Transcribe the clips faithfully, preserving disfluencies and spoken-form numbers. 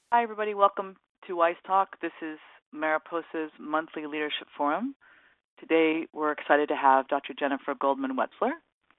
Hi, everybody. Welcome to Wise Talk. This is Mariposa's monthly leadership forum. Today, we're excited to have Doctor Jennifer Goldman Wetzler.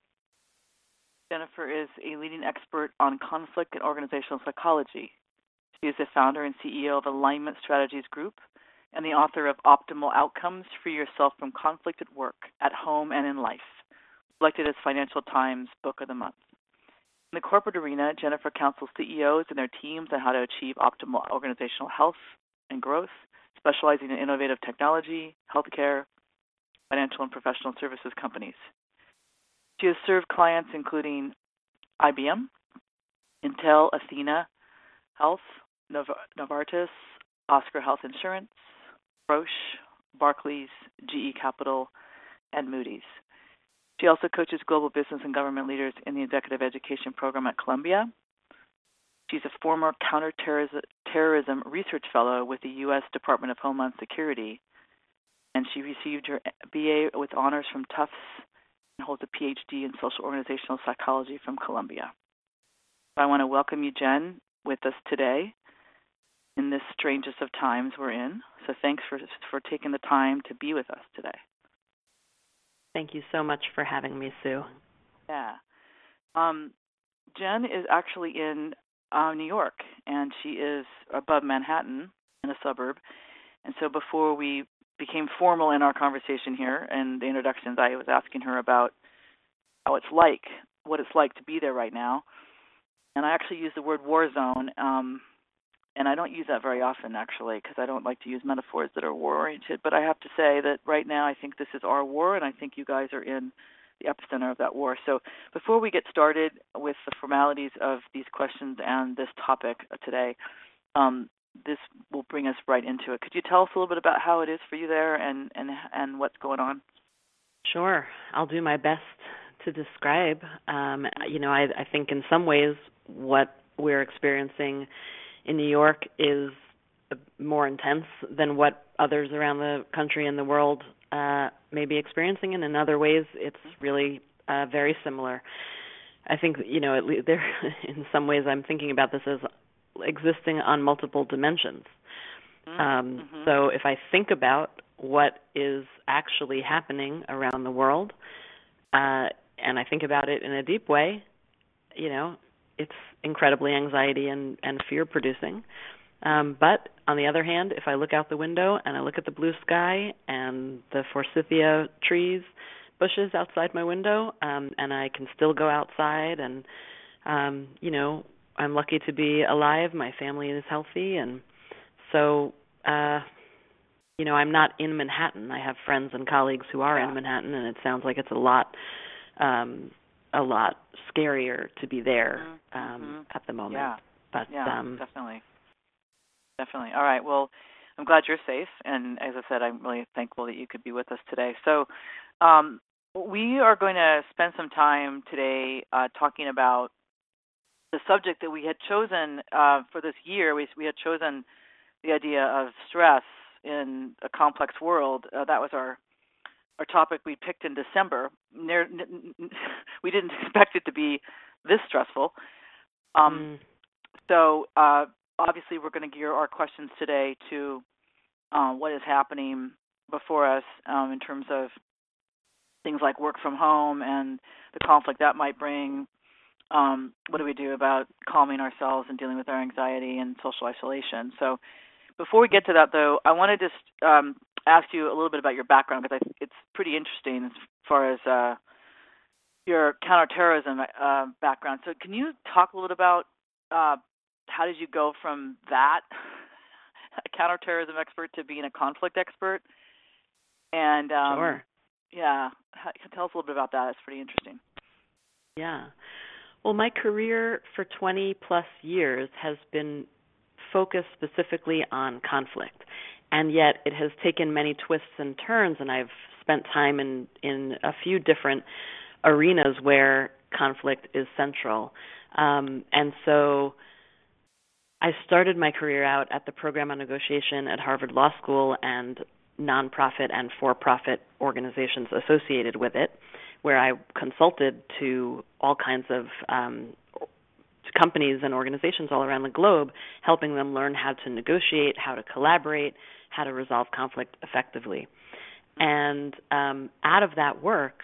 Jennifer is a leading expert on conflict and organizational psychology. She is the founder and C E O of Alignment Strategies Group and the author of Optimal Outcomes: Free Yourself from Conflict at Work, at Home, and in Life, selected as Financial Times Book of the Month. In the corporate arena, Jennifer counsels C E Os and their teams on how to achieve optimal organizational health and growth, specializing in innovative technology, healthcare, financial and professional services companies. She has served clients including I B M, Intel, Athena Health, Novartis, Oscar Health Insurance, Roche, Barclays, G E Capital, and Moody's. She also coaches global business and government leaders in the executive education program at Columbia. She's a former counterterrorism research fellow with the U S Department of Homeland Security, and she received her B A with honors from Tufts and holds a P H D in social organizational psychology from Columbia. I want to welcome you, Jen, with us today in this strangest of times we're in. So thanks for for taking the time to be with us today. Thank you so much for having me, Sue. Yeah. Um, Jen is actually in uh, New York, and she is above Manhattan in a suburb. And so before we became formal in our conversation here and the introductions, I was asking her about how it's like, what it's like to be there right now. And I actually used the word war zone, um, and I don't use that very often, actually, because I don't like to use metaphors that are war-oriented. But I have to say that right now I think this is our war, and I think you guys are in the epicenter of that war. So before we get started with the formalities of these questions and this topic today, um, this will bring us right into it. Could you tell us a little bit about how it is for you there and, and, and what's going on? Sure. I'll do my best to describe. Um, you know, I, I think in some ways what we're experiencing in New York is more intense than what others around the country and the world uh, may be experiencing, and in other ways it's really uh, very similar. I think, you know, at least there, in some ways I'm thinking about this as existing on multiple dimensions. Um, mm-hmm. So if I think about what is actually happening around the world, uh, and I think about it in a deep way, you know, it's incredibly anxiety and, and fear-producing. Um, but on the other hand, if I look out the window and I look at the blue sky and the forsythia trees, bushes outside my window, um, and I can still go outside, and, um, you know, I'm lucky to be alive. My family is healthy, and so, uh, you know, I'm not in Manhattan. I have friends and colleagues who are yeah. in Manhattan, and it sounds like it's a lot um a lot scarier to be there um, mm-hmm. at the moment. Yeah, but yeah, um, definitely. Definitely. All right. Well, I'm glad you're safe. And as I said, I'm really thankful that you could be with us today. So um, we are going to spend some time today uh, talking about the subject that we had chosen uh, for this year. We, we had chosen the idea of stress in a complex world. Uh, that was our our topic we picked in December. We didn't expect it to be this stressful. Um, mm. So uh, obviously we're going to gear our questions today to uh, what is happening before us um, in terms of things like work from home and the conflict that might bring. Um, what do we do about calming ourselves and dealing with our anxiety and social isolation? So before we get to that, though, I want to just um, ask you a little bit about your background, because I think it's pretty interesting as far as uh, your counterterrorism uh, background. So can you talk a little about uh, how did you go from that, a counterterrorism expert, to being a conflict expert? And um, Sure. Yeah, tell us a little bit about that. It's pretty interesting. Yeah. Well, my career for twenty plus years has been focused specifically on conflict, and yet it has taken many twists and turns, and I've spent time in, in a few different arenas where conflict is central. Um, and so I started my career out at the program on negotiation at Harvard Law School and nonprofit and for-profit organizations associated with it, where I consulted to all kinds of um, companies and organizations all around the globe, helping them learn how to negotiate, how to collaborate, how to resolve conflict effectively. And um, out of that work,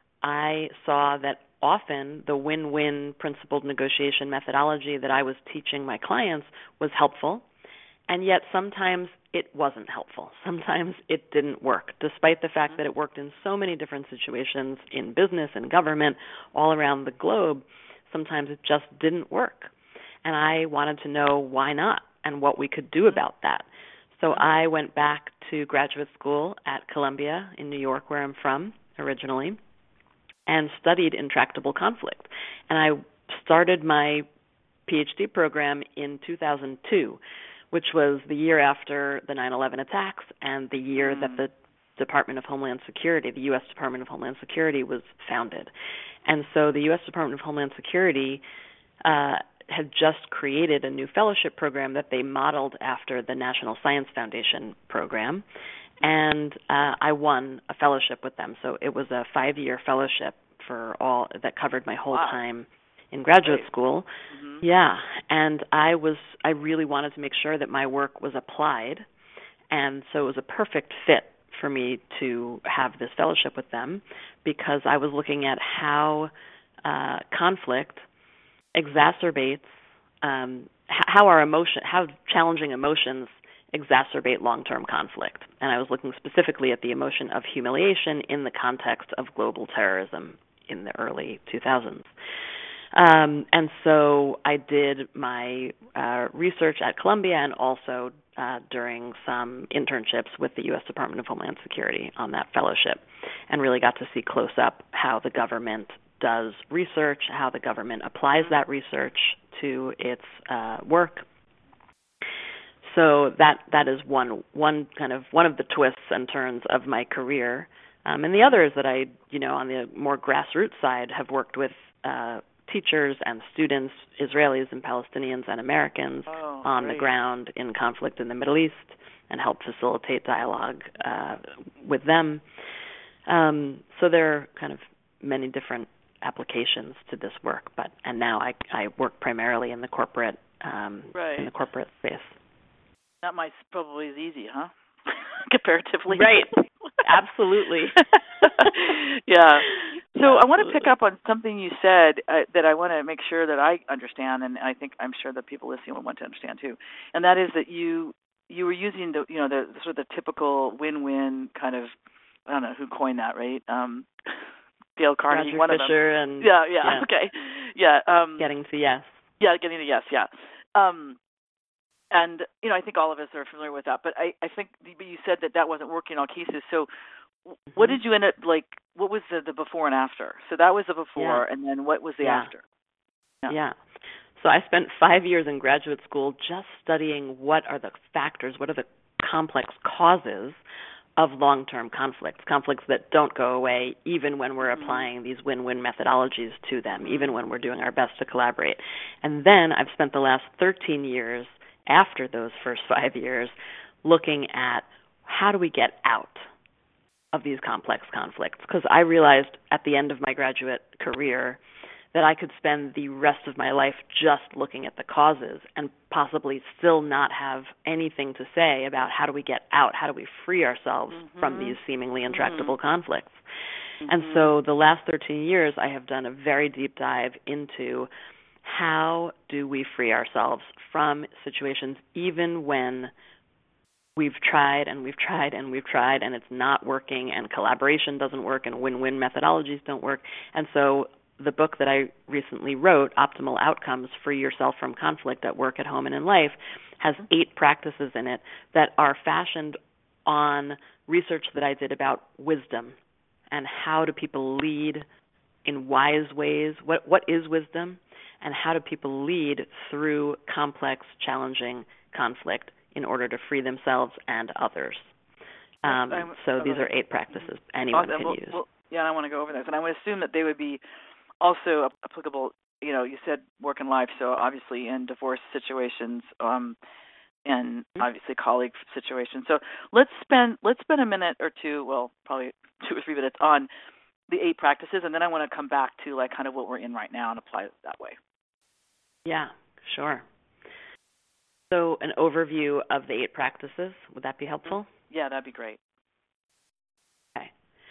I saw that often the win-win principled negotiation methodology that I was teaching my clients was helpful, and yet sometimes it wasn't helpful. Sometimes it didn't work, despite the fact that it worked in so many different situations in business and government all around the globe. Sometimes it just didn't work. And I wanted to know why not and what we could do about that. So I went back to graduate school at Columbia in New York, where I'm from originally, and studied intractable conflict. And I started my PhD program in two thousand two, which was the year after the nine eleven attacks and the year mm. that the Department of Homeland Security, the U S Department of Homeland Security, was founded. And so the U S Department of Homeland Security uh, had just created a new fellowship program that they modeled after the National Science Foundation program. And uh, I won a fellowship with them. So it was a five-year fellowship for all that covered my whole wow. time in graduate Great. school. Mm-hmm. Yeah, and I was I really wanted to make sure that my work was applied, and so it was a perfect fit for me to have this fellowship with them because I was looking at how uh, conflict exacerbates um, how our emotion, how challenging emotions exacerbate long-term conflict. And I was looking specifically at the emotion of humiliation in the context of global terrorism in the early two thousands. Um, and so I did my uh, research at Columbia and also uh, during some internships with the U S Department of Homeland Security on that fellowship, and really got to see close up how the government does research, how the government applies that research to its uh, work. So that that is one one kind of one of the twists and turns of my career, um, and the other is that I, you know, on the more grassroots side, have worked with uh, teachers and students, Israelis and Palestinians and Americans oh, on great. the ground in conflict in the Middle East, and helped facilitate dialogue uh, with them. Um, so there are kind of many different applications to this work, but and now I I work primarily in the corporate um, right. in the corporate space. That might probably is easy, huh? Comparatively. Right. Absolutely. yeah. So Absolutely. I want to pick up on something you said uh, that I want to make sure that I understand, and I think I'm sure that people listening will want to understand too. And that is that you you were using the you know the, the sort of the typical win-win kind of, I don't know who coined that, right? Um, Dale Carnegie, Roger one Fisher of them. and yeah, yeah, yeah. okay, yeah. Um, getting to yes. Yeah, getting to yes, yeah. Um, And, you know, I think all of us are familiar with that. But I, I think you said that that wasn't working in all cases. So mm-hmm. what did you end up, like, what was the, the before and after? So that was the before, yeah. and then what was the yeah. after? Yeah. yeah. So I spent five years in graduate school just studying what are the factors, what are the complex causes of long-term conflicts, conflicts that don't go away even when we're mm-hmm. applying these win-win methodologies to them, mm-hmm. even when we're doing our best to collaborate. And then I've spent the last thirteen years after those first five years, looking at how do we get out of these complex conflicts? Because I realized at the end of my graduate career that I could spend the rest of my life just looking at the causes and possibly still not have anything to say about how do we get out, how do we free ourselves mm-hmm. from these seemingly intractable mm-hmm. conflicts. Mm-hmm. And so the last thirteen years, I have done a very deep dive into how do we free ourselves from situations even when we've tried and we've tried and we've tried and it's not working and collaboration doesn't work and win-win methodologies don't work. And so the book that I recently wrote, Optimal Outcomes, Free Yourself from Conflict at Work, at Home, and in Life, has eight practices in it that are fashioned on research that I did about wisdom and how do people lead in wise ways. What what is wisdom? And how do people lead through complex, challenging conflict in order to free themselves and others? Um, so these are eight practices anyone awesome. can well, use. Well, yeah, I want to go over those. And I would assume that they would be also applicable, you know, you said work and life, so obviously in divorce situations um, and obviously colleague situations. So let's spend let's spend a minute or two, well, probably two or three minutes on the eight practices, and then I want to come back to like kind of what we're in right now and apply it that way. Yeah, sure. So an overview of the eight practices, would that be helpful? Yeah, that'd be great. Okay.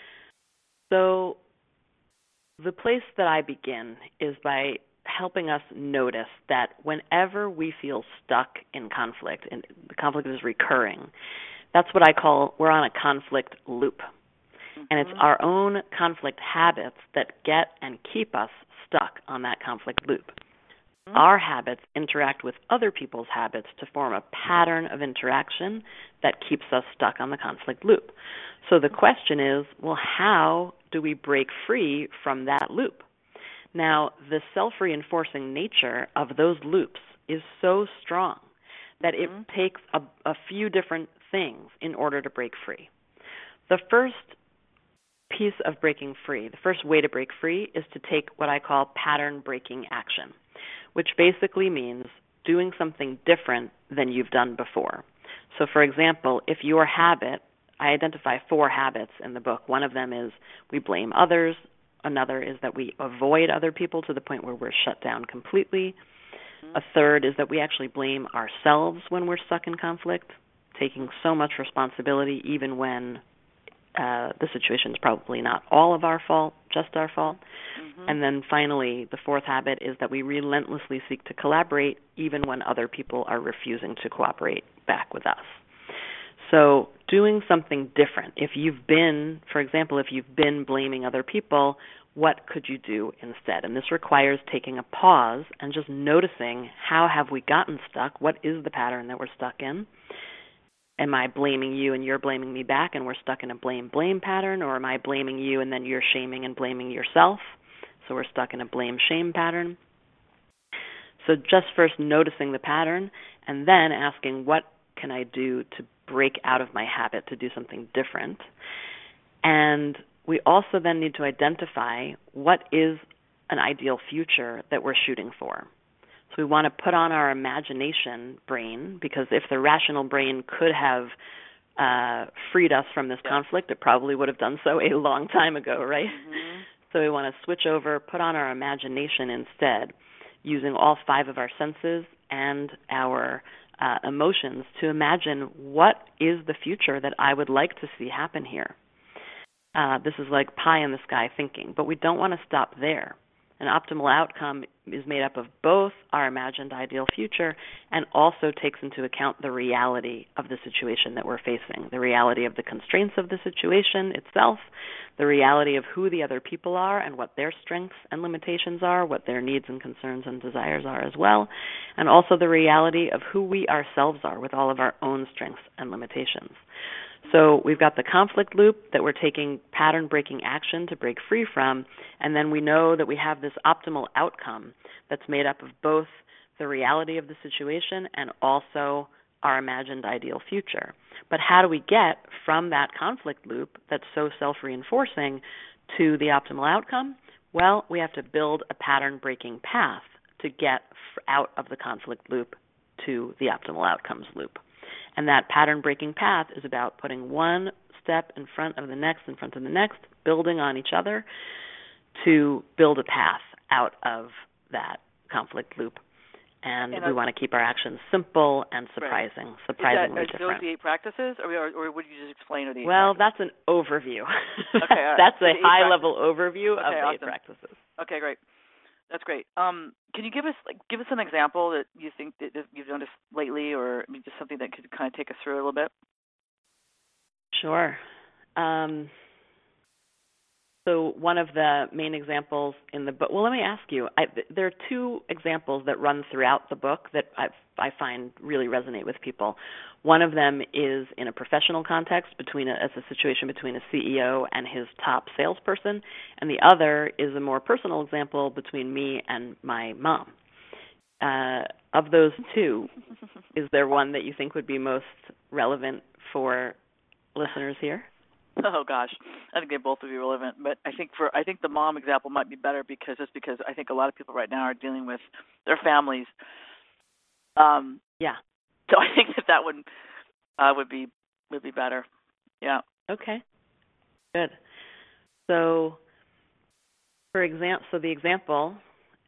So the place that I begin is by helping us notice that whenever we feel stuck in conflict, and the conflict is recurring, that's what I call, we're on a conflict loop. Mm-hmm. And it's our own conflict habits that get and keep us stuck on that conflict loop. Mm-hmm. Our habits interact with other people's habits to form a pattern of interaction that keeps us stuck on the conflict loop. So the question is, well, how do we break free from that loop? Now, the self-reinforcing nature of those loops is so strong that it mm-hmm. takes a, a few different things in order to break free. The first piece of breaking free, the first way to break free is to take what I call pattern-breaking action, which basically means doing something different than you've done before. So, for example, if your habit, I identify four habits in the book. One of them is we blame others. Another is that we avoid other people to the point where we're shut down completely. Mm-hmm. A third is that we actually blame ourselves when we're stuck in conflict, taking so much responsibility even when uh, the situation is probably not all of our fault, just our fault. Mm-hmm. And then finally, the fourth habit is that we relentlessly seek to collaborate even when other people are refusing to cooperate back with us. So doing something different. If you've been, for example, if you've been blaming other people, what could you do instead? And this requires taking a pause and just noticing, how have we gotten stuck? What is the pattern that we're stuck in? Am I blaming you and you're blaming me back and we're stuck in a blame-blame pattern? Or am I blaming you and then you're shaming and blaming yourself? So we're stuck in a blame-shame pattern. So just first noticing the pattern and then asking, what can I do to break out of my habit, to do something different? And we also then need to identify what is an ideal future that we're shooting for. So we want to put on our imagination brain, because if the rational brain could have uh, freed us from this yeah. conflict, it probably would have done so a long time ago, right? Mm-hmm. So we want to switch over, put on our imagination instead, using all five of our senses and our uh, emotions to imagine, what is the future that I would like to see happen here? Uh, this is like pie in the sky thinking, but we don't want to stop there. An optimal outcome is made up of both our imagined ideal future and also takes into account the reality of the situation that we're facing, the reality of the constraints of the situation itself, the reality of who the other people are and what their strengths and limitations are, what their needs and concerns and desires are as well, and also the reality of who we ourselves are with all of our own strengths and limitations. So we've got the conflict loop that we're taking pattern-breaking action to break free from, and then we know that we have this optimal outcome that's made up of both the reality of the situation and also our imagined ideal future. But how do we get from that conflict loop that's so self-reinforcing to the optimal outcome? Well, we have to build a pattern-breaking path to get out of the conflict loop to the optimal outcomes loop. And that pattern-breaking path is about putting one step in front of the next, in front of the next, building on each other to build a path out of that conflict loop. And, and we want to keep our actions simple and surprising, right. surprisingly is that, different. Are those the eight practices, or, or, or would you just explain the eight Well, practices? That's an overview. Okay, all right. That's so a high-level overview okay, of the awesome. eight practices. Okay, great. That's great. Um, can you give us like, give us an example that you think that you've noticed lately, or I mean, just something that could kind of take us through a little bit? Sure. Um, so one of the main examples in the book, well, let me ask you, I, there are two examples that run throughout the book that I, I find really resonate with people. One of them is in a professional context, between a, as a situation between a C E O and his top salesperson, and the other is a more personal example between me and my mom. Uh, of those two, is there one that you think would be most relevant for listeners here? Oh gosh, I think they both would be relevant, but I think for I think the mom example might be better because just because I think a lot of people right now are dealing with their families. Um, yeah. So I think that that would uh, would be would be better. Yeah. Okay. Good. So, for example, so the example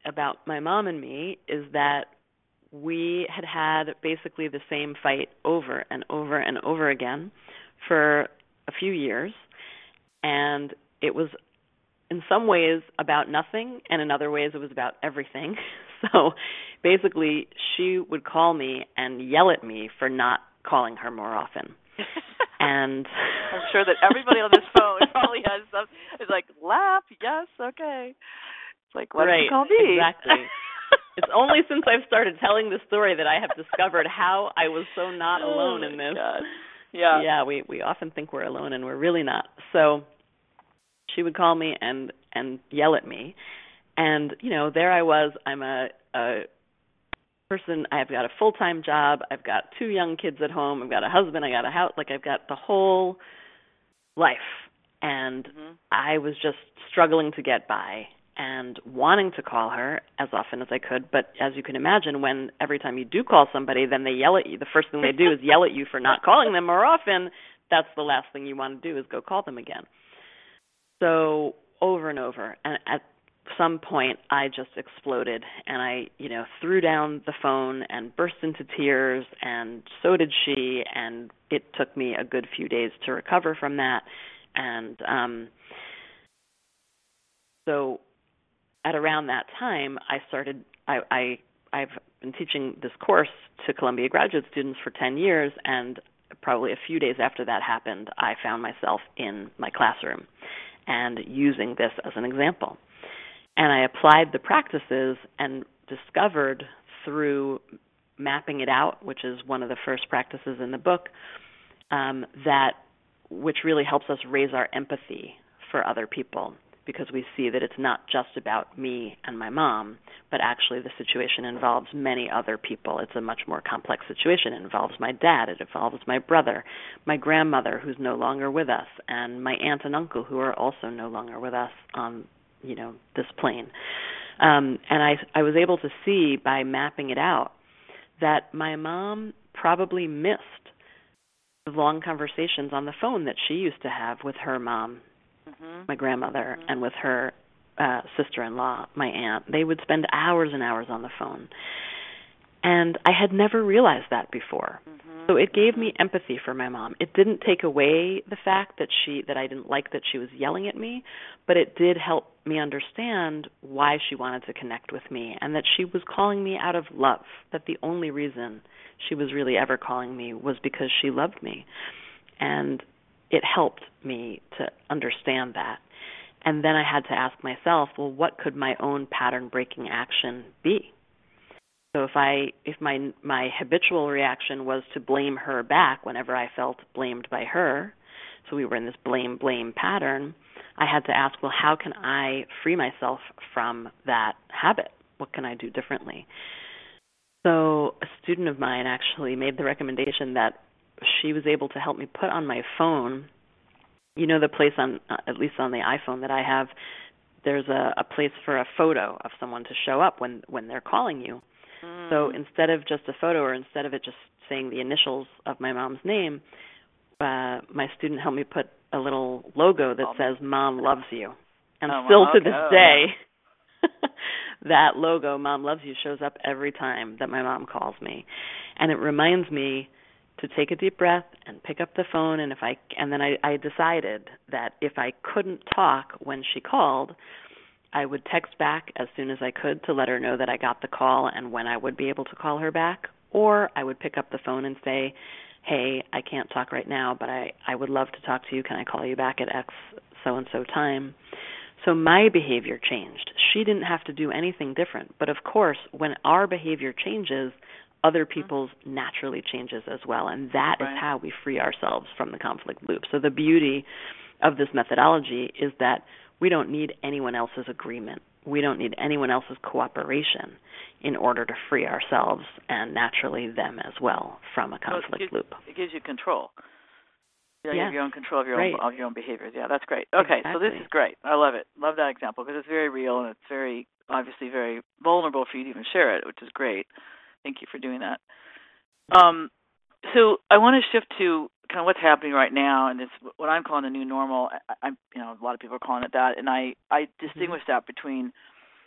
about my mom and me is that we had had basically the same fight over and over and over again for a few years, and it was in some ways about nothing, and in other ways it was about everything. So basically, she would call me and yell at me for not calling her more often. And I'm sure that everybody on this phone probably has some. It's like, laugh, yes, okay. It's like, why right, did you call me? Exactly. It's only since I've started telling the story that I have discovered how I was so not alone oh in this. God. Yeah. Yeah, we, we often think we're alone, and we're really not. So she would call me and, and yell at me. And, you know, there I was. I'm a, a person. I've got a full-time job. I've got two young kids at home. I've got a husband. I got a house. Like, I've got the whole life. And mm-hmm. I was just struggling to get by and wanting to call her as often as I could. But as you can imagine, when every time you do call somebody, then they yell at you. The first thing they do is yell at you for not calling them more often. That's the last thing you want to do is go call them again. So over and over. And at some point, I just exploded. And I, you know, threw down the phone and burst into tears. And so did she. And it took me a good few days to recover from that. And um, so at around that time, I started, I, I, I've been teaching this course to Columbia graduate students for ten years, and probably a few days after that happened, I found myself in my classroom and using this as an example. And I applied the practices and discovered through mapping it out, which is one of the first practices in the book, um, that which really helps us raise our empathy for other people, because we see that it's not just about me and my mom, but actually the situation involves many other people. It's a much more complex situation. It involves my dad. It involves my brother, my grandmother, who's no longer with us, and my aunt and uncle, who are also no longer with us on, you know, this plane. Um, and I, I was able to see by mapping it out that my mom probably missed the long conversations on the phone that she used to have with her mom, mm-hmm. my grandmother, mm-hmm. and with her uh, sister-in-law, my aunt. They would spend hours and hours on the phone. And I had never realized that before. Mm-hmm. So it gave mm-hmm. me empathy for my mom. It didn't take away the fact that she that I didn't like that she was yelling at me, but it did help me understand why she wanted to connect with me, and that she was calling me out of love, that the only reason she was really ever calling me was because she loved me. And it helped me to understand that. And then I had to ask myself, well, what could my own pattern-breaking action be? So if I, if my my habitual reaction was to blame her back whenever I felt blamed by her, so we were in this blame, blame pattern, I had to ask, well, how can I free myself from that habit? What can I do differently? So a student of mine actually made the recommendation that she was able to help me put on my phone, you know, the place on, uh, at least on the iPhone that I have, there's a, a place for a photo of someone to show up when, when they're calling you. Mm. So instead of just a photo, or instead of it just saying the initials of my mom's name, uh, my student helped me put a little logo that says "Mom loves you," and oh, still well, to okay. this day, that logo "Mom loves you" shows up every time that my mom calls me, and it reminds me to take a deep breath and pick up the phone. And if I and then I, I decided that if I couldn't talk when she called, I would text back as soon as I could to let her know that I got the call and when I would be able to call her back, or I would pick up the phone and say, hey, I can't talk right now, but I, I would love to talk to you. Can I call you back at X so-and-so time? So my behavior changed. She didn't have to do anything different. But, of course, when our behavior changes, other people's mm-hmm. naturally changes as well. And that right. is how we free ourselves from the conflict loop. So the beauty of this methodology is that we don't need anyone else's agreement. We don't need anyone else's cooperation in order to free ourselves and naturally them as well from a conflict so it gives, loop. It gives you control. You, know, yes. you have your own control of your right. own of your own behaviors. Yeah, that's great. Okay, exactly. so this is great. I love it. Love that example because it's very real and it's very obviously very vulnerable for you to even share it, which is great. Thank you for doing that. Um, so I want to shift to kind of what's happening right now, and it's what I'm calling the new normal. I, I'm, you know, a lot of people are calling it that, and I, I distinguish mm-hmm. that between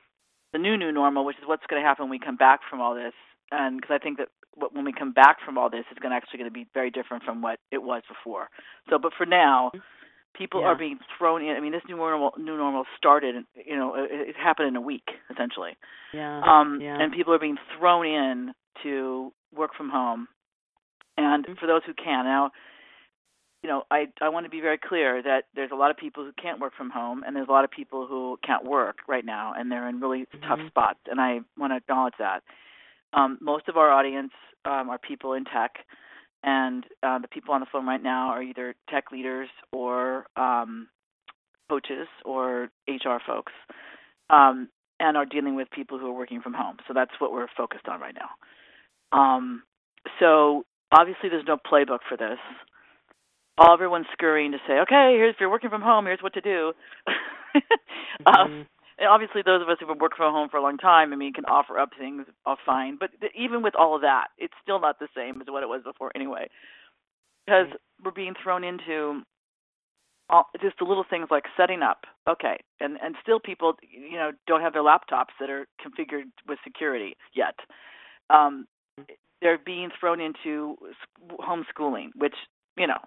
the new new normal, which is what's going to happen when we come back from all this. And because I think that what, when we come back from all this, it's going to actually going to be very different from what it was before. So, but for now, people Yeah. are being thrown in. I mean, this new normal new normal started, you know, it, it happened in a week essentially. Yeah. Um, yeah. And people are being thrown in to work from home. And for those who can now. You know, I I want to be very clear that there's a lot of people who can't work from home, and there's a lot of people who can't work right now, and they're in really Mm-hmm. tough spots, and I want to acknowledge that. Um, most of our audience um, are people in tech, and uh, the people on the phone right now are either tech leaders or um, coaches or H R folks, um, and are dealing with people who are working from home. So that's what we're focused on right now. Um, so obviously there's no playbook for this. All everyone's scurrying to say, okay, here's if you're working from home, here's what to do. um, Mm-hmm. and obviously, those of us who've been working from home for a long time, I mean, can offer up things all fine. But th- even with all of that, it's still not the same as what it was before anyway, because Right. we're being thrown into all, just the little things like setting up. Okay, and and still people, you know, don't have their laptops that are configured with security yet. Um, they're being thrown into homeschooling, which you know.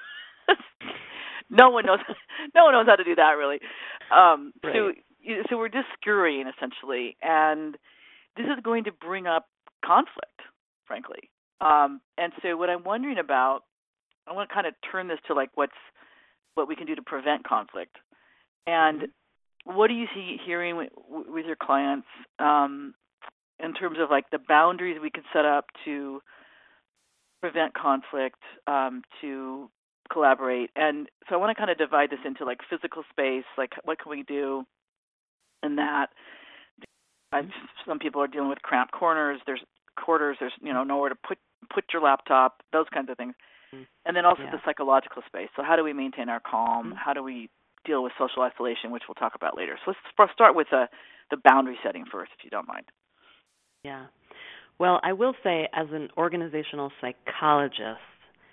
no one knows. No one knows how to do that, really. Um, Right. So, so we're just scurrying essentially, and this is going to bring up conflict, frankly. Um, and so, what I'm wondering about, I want to kind of turn this to like what's what we can do to prevent conflict, and mm-hmm. what do you see hearing with, with your clients um, in terms of like the boundaries we can set up to prevent conflict, um, to collaborate. And so I want to kind of divide this into like physical space, like what can we do in that. I've, some people are dealing with cramped corners, there's quarters, there's, you know, nowhere to put put your laptop, those kinds of things. And then also yeah. the psychological space. So how do we maintain our calm? How do we deal with social isolation, which we'll talk about later. So let's start with the, the boundary setting first, if you don't mind. Yeah. Well, I will say as an organizational psychologist,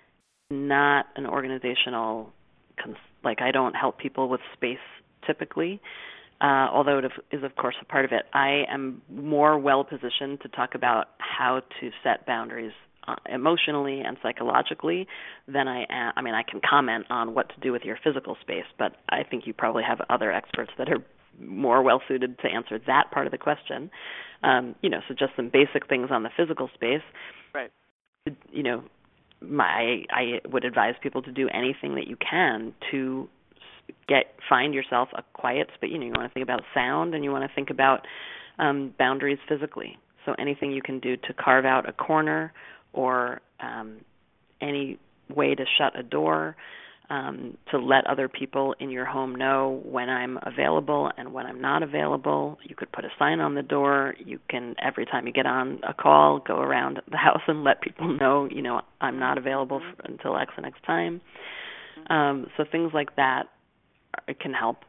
not an organizational, cons- like I don't help people with space typically, uh, although it is, of course, a part of it. I am more well-positioned to talk about how to set boundaries uh, emotionally and psychologically than I am. I mean, I can comment on what to do with your physical space, but I think you probably have other experts that are more well-suited to answer that part of the question. Um, you know, so just some basic things on the physical space. Right. You know, my I would advise people to do anything that you can to get find yourself a quiet space. You know, you want to think about sound and you want to think about um, boundaries physically. So anything you can do to carve out a corner or um, any way to shut a door, um, to let other people in your home know when I'm available and when I'm not available. You could put a sign on the door. You can, every time you get on a call, go around the house and let people know, you know, I'm not available for, until X and X time. Um, so things like that it can help.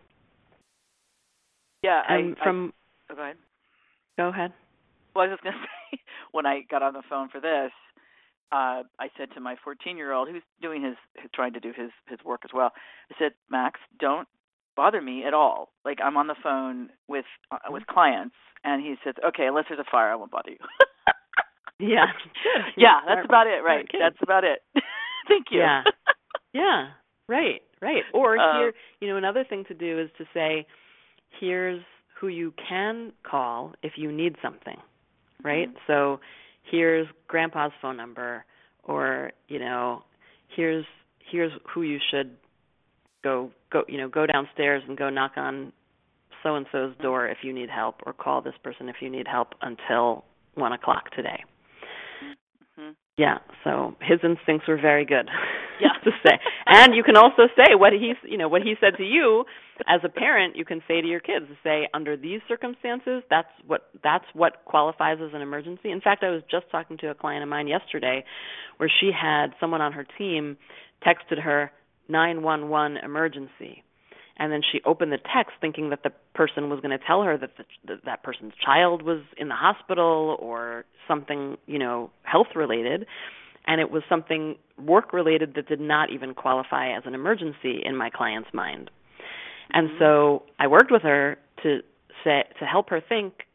Yeah, and I, from I, oh, go ahead. Go ahead. Well, I was just going to say, when I got on the phone for this, uh, I said to my fourteen-year-old, who's doing his, trying to do his, his work as well, I said, Max, don't bother me at all. Like, I'm on the phone with uh, with clients, and he said, okay, unless there's a fire, I won't bother you. Yeah. Yeah, that's about it, right? That's about it. Thank you. Yeah. Yeah, right, right. Or Uh, here, you know, another thing to do is to say, here's who you can call if you need something, right? Mm-hmm. So here's Grandpa's phone number, or, you know, here's here's who you should go go you know go downstairs and go knock on so and so's door if you need help, or call this person if you need help until one o'clock today. Mm-hmm. Yeah, so his instincts were very good. Yeah. to say, and you can also say what he you know what he said to you as a parent. You can say to your kids, say, under these circumstances, that's what that's what qualifies as an emergency. In fact, I was just talking to a client of mine yesterday, where she had someone on her team texted her nine one one emergency, and then she opened the text thinking that the person was going to tell her that the, that, that person's child was in the hospital or something, you know, health related. And it was something work-related that did not even qualify as an emergency in my client's mind. And mm-hmm. so I worked with her to say, to help her think,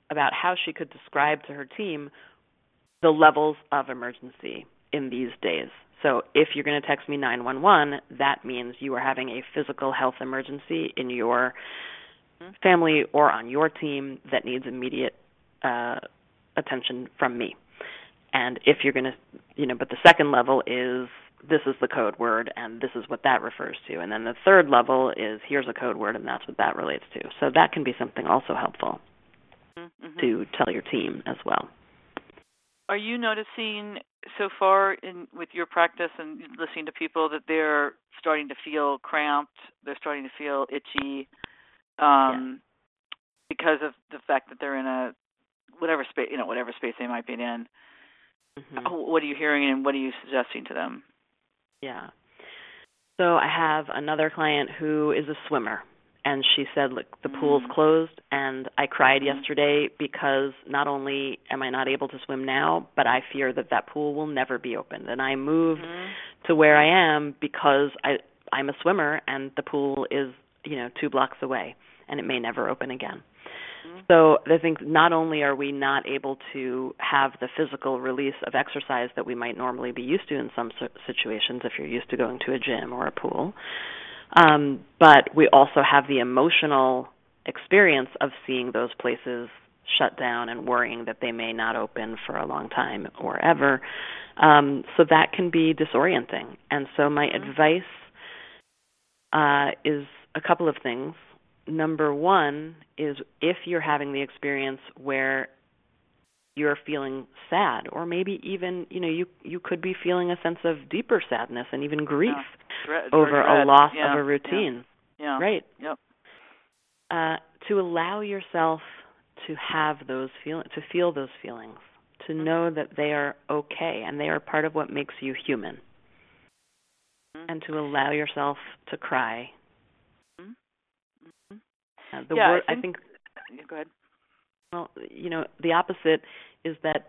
about how she could describe to her team the levels of emergency in these days. So if you're going to text me nine one one, that means you are having a physical health emergency in your family or on your team that needs immediate uh, attention from me. And if you're going to, you know, but the second level is this is the code word and this is what that refers to. And then the third level is here's a code word and that's what that relates to. So that can be something also helpful mm-hmm. to tell your team as well. Are you noticing so far in with your practice and listening to people that they're starting to feel cramped, they're starting to feel itchy um, yeah. because of the fact that they're in a whatever space, you know, whatever space they might be in? Mm-hmm. What are you hearing and what are you suggesting to them? Yeah. So I have another client who is a swimmer, and she said, look, the mm-hmm. pool's closed, and I cried mm-hmm. yesterday because not only am I not able to swim now, but I fear that that pool will never be opened. And I moved mm-hmm. to where I am because I, I'm a swimmer, and the pool is, you know, two blocks away, and it may never open again. So I think not only are we not able to have the physical release of exercise that we might normally be used to in some situations if you're used to going to a gym or a pool, um, but we also have the emotional experience of seeing those places shut down and worrying that they may not open for a long time or ever. Um, so that can be disorienting. And so my mm-hmm. advice uh, is a couple of things. Number one is if you're having the experience where you're feeling sad, or maybe even, you know, you you could be feeling a sense of deeper sadness and even grief yeah. dread, over dread. a loss yeah. of a routine. Yeah. yeah. Right. Yep. Uh, to allow yourself to have those feel to feel those feelings, to mm-hmm. know that they are okay and they are part of what makes you human, mm-hmm. and to allow yourself to cry. Uh, the yeah, word, I think, I think, go ahead. Well, you know, the opposite is that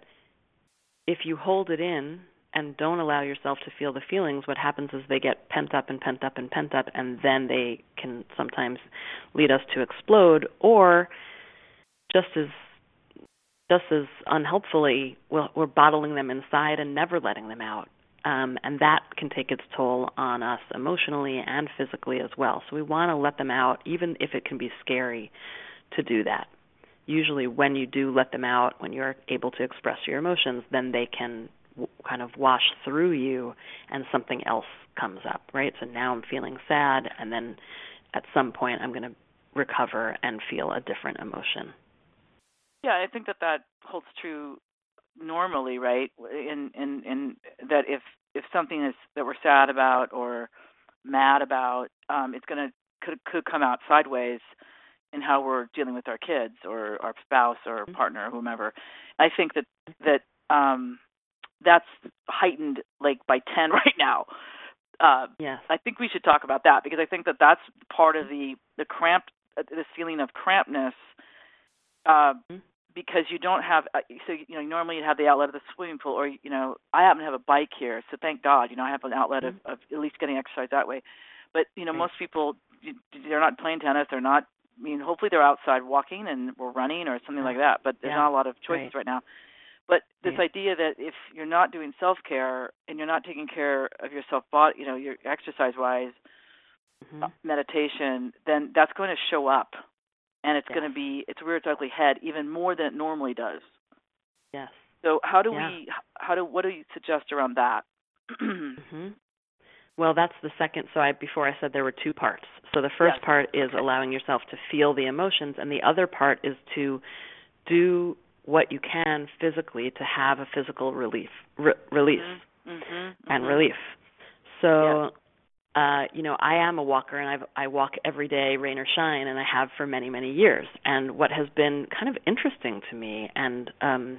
if you hold it in and don't allow yourself to feel the feelings, what happens is they get pent up and pent up and pent up, and then they can sometimes lead us to explode, or just as just as unhelpfully, we're, we're bottling them inside and never letting them out. Um, and that can take its toll on us emotionally and physically as well. So we want to let them out, even if it can be scary to do that. Usually when you do let them out, when you're able to express your emotions, then they can w- kind of wash through you and something else comes up, right? So now I'm feeling sad, and then at some point I'm going to recover and feel a different emotion. Yeah, I think that that holds true normally, right? In in in that if if something is that we're sad about or mad about, um, it's gonna could could come out sideways in how we're dealing with our kids or our spouse or partner or whomever. I think that that um, that's heightened like by ten right now. Uh, yes. I think we should talk about that because I think that that's part of the the cramp, uh, this feeling of crampness. Uh, mm-hmm. Because you don't have, uh, so you know, normally you have the outlet of the swimming pool, or you know, I happen to have a bike here, so thank God, you know, I have an outlet mm-hmm. of, of at least getting exercise that way. But you know, right. most people, they're not playing tennis, they're not. I mean, hopefully they're outside walking and or running or something like that. But there's yeah. not a lot of choices right, right now. But this right. idea that if you're not doing self-care and you're not taking care of yourself, body, you know, your exercise-wise, mm-hmm. uh, meditation, then that's going to show up. And it's yes. going to be, it's rear its ugly head even more than it normally does. Yes. So how do yeah. we, how do, what do you suggest around that? mm-hmm. Well, that's the second, so I, before I said there were two parts. So the first yes. part is okay. allowing yourself to feel the emotions, and the other part is to do what you can physically to have a physical relief, re- release mm-hmm. Mm-hmm. and mm-hmm. relief. So... Yes. Uh, you know, I am a walker, and I've, I walk every day, rain or shine, and I have for many, many years. And what has been kind of interesting to me, and um,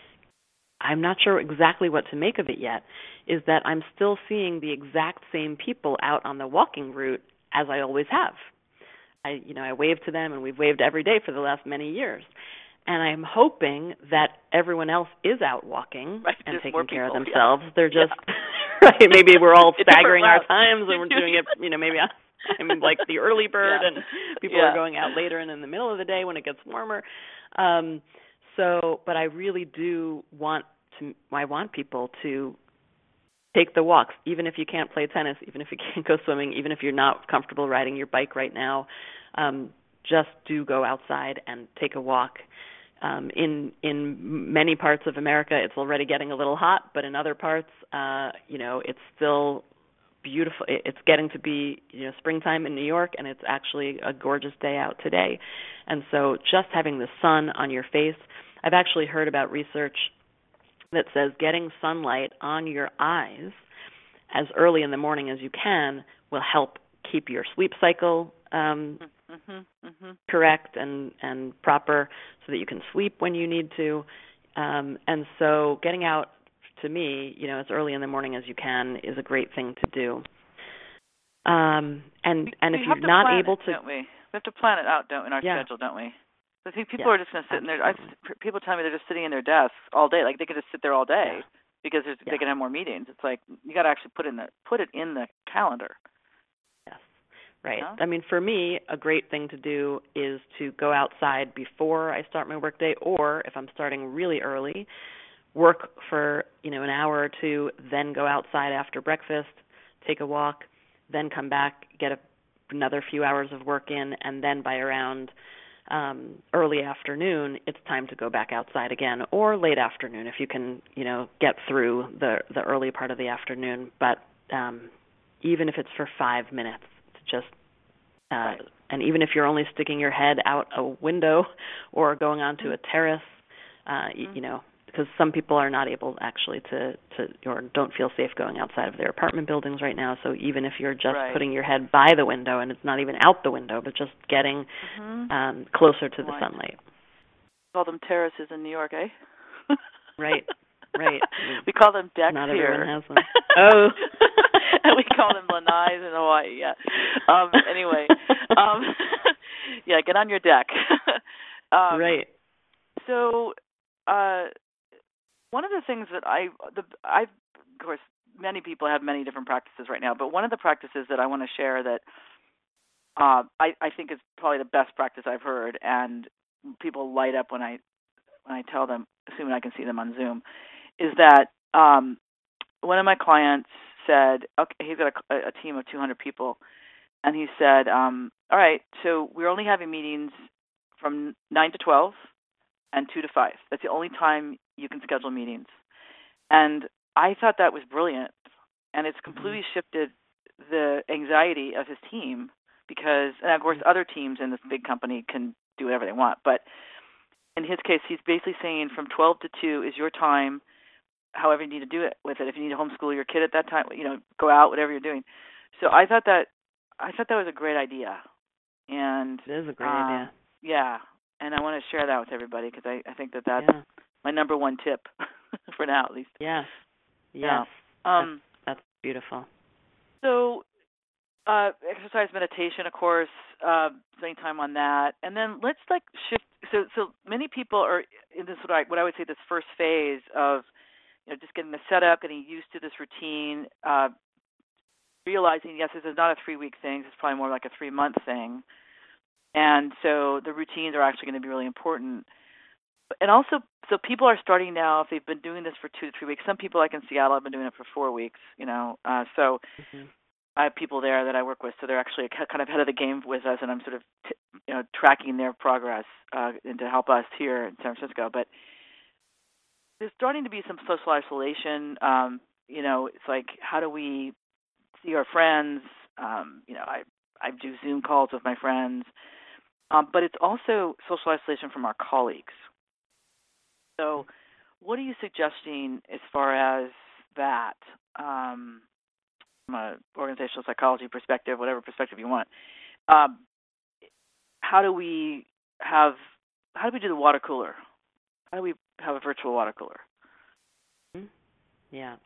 I'm not sure exactly what to make of it yet, is that I'm still seeing the exact same people out on the walking route as I always have. I, you know, I wave to them, and we've waved every day for the last many years. And I'm hoping that everyone else is out walking right, and taking people, care of themselves. Yeah. They're just, yeah. right, maybe we're all staggering our times and we're doing it, you know, maybe I'm like the early bird yeah. and people yeah. are going out later and in the middle of the day when it gets warmer. Um, So, but I really do want to, I want people to take the walks, even if you can't play tennis, even if you can't go swimming, even if you're not comfortable riding your bike right now. Um, just do go outside and take a walk. Um, in in many parts of America, it's already getting a little hot, but in other parts, uh, you know, it's still beautiful. It's getting to be, you know, springtime in New York, and it's actually a gorgeous day out today. And so just having the sun on your face, I've actually heard about research that says getting sunlight on your eyes as early in the morning as you can will help keep your sleep cycle um, mm-hmm, mm-hmm. correct and, and proper so that you can sleep when you need to. Um, and so getting out, to me, you know, as early in the morning as you can is a great thing to do. Um, and we, and we if you're not able it, to, don't we? We have to plan it out, don't we, in our yeah. schedule, don't we? I think people yeah, are just going to sit in there. I, people tell me they're just sitting in their desks all day, like they could just sit there all day yeah. because yeah. they can have more meetings. It's like you got to actually put in the put it in the calendar. Yes, right. Yeah? I mean, for me, a great thing to do is to go outside before I start my workday, or if I'm starting really early, work for, you know, an hour or two, then go outside after breakfast, take a walk, then come back, get a, another few hours of work in, and then by around um, early afternoon, it's time to go back outside again, or late afternoon if you can, you know, get through the the early part of the afternoon. But um, even if it's for five minutes, it's just uh, right. and even if you're only sticking your head out a window or going onto a terrace, uh, mm-hmm. you, you know. Because some people are not able actually to, to or don't feel safe going outside of their apartment buildings right now. So even if you're just right. putting your head by the window and it's not even out the window, but just getting mm-hmm. um, closer to the right. sunlight. Call them terraces in New York, eh? right, right. We call them decks not here. Not everyone has them. Oh. And we call them lanais in Hawaii, yeah. Um, anyway, um, yeah, get on your deck. um, right. So, uh, one of the things that I, the, I, of course, many people have many different practices right now, but one of the practices that I want to share that uh, I, I think is probably the best practice I've heard, and people light up when I when I tell them, assuming I can see them on Zoom, is that um, one of my clients said, okay, he's got a, a team of two hundred people, and he said, um, all right, so we're only having meetings from nine to twelve and two to five. That's the only time you can schedule meetings. And I thought that was brilliant. And it's completely mm-hmm. shifted the anxiety of his team because, and of course, mm-hmm. other teams in this big company can do whatever they want. But in his case, he's basically saying from twelve to two is your time, however you need to do it with it. If you need to homeschool your kid at that time, you know, go out, whatever you're doing. So I thought that, I thought that was a great idea. And it is a great um, idea. Yeah. And I want to share that with everybody because I, I think that that's yeah. my number one tip for now, at least. Yes. Yes. Yeah. Um, that's, that's beautiful. So uh, exercise, meditation, of course, uh, spending time on that. And then let's like shift. So so many people are in this, what I, what I would say, this first phase of, you know, just getting the setup, getting used to this routine, uh, realizing, yes, this is not a three-week thing. It's probably more like a three-month thing. And so the routines are actually going to be really important. And also, so people are starting now, if they've been doing this for two to three weeks. Some people, like in Seattle, have been doing it for four weeks, you know. Uh, so mm-hmm. I have people there that I work with, so they're actually kind of ahead of the game with us, and I'm sort of, t- you know, tracking their progress uh, and to help us here in San Francisco. But there's starting to be some social isolation. Um, you know, it's like, how do we see our friends? Um, you know, I, I do Zoom calls with my friends. Um, but it's also social isolation from our colleagues. So what are you suggesting as far as that, um, from an organizational psychology perspective, whatever perspective you want? Um, how do we have, how do we do the water cooler? How do we have a virtual water cooler? Yeah.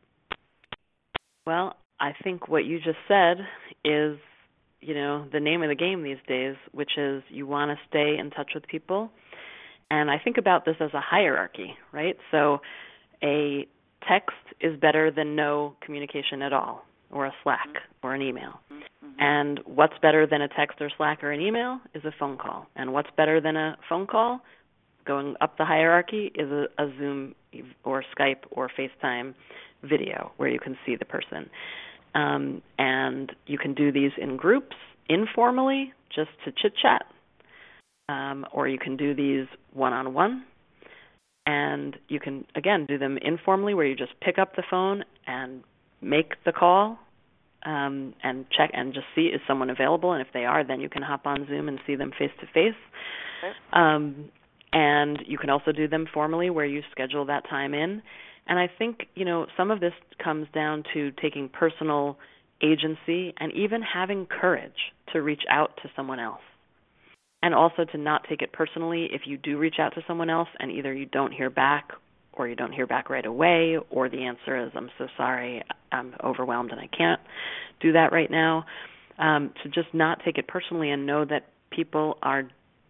Well, I think what you just said is, you know, the name of the game these days, which is you want to stay in touch with people. And I think about this as a hierarchy, right? So a text is better than no communication at all, or a Slack, mm-hmm. or an email. Mm-hmm. And what's better than a text or Slack or an email is a phone call. And what's better than a phone call? going up the hierarchy is a, a Zoom or Skype or FaceTime video where you can see the person. Um, and you can do these in groups, informally, just to chit-chat. Um, or you can do these one-on-one. And you can, again, do them informally where you just pick up the phone and make the call um, and check and just see is someone available. And if they are, then you can hop on Zoom and see them face-to-face. Okay. Um, and you can also do them formally where you schedule that time in. And I think, you know, some of this comes down to taking personal agency and even having courage to reach out to someone else. And also to not take it personally if you do reach out to someone else and either you don't hear back or you don't hear back right away or the answer is, I'm so sorry, I'm overwhelmed and I can't do that right now. Um, to just not take it personally and know that people are,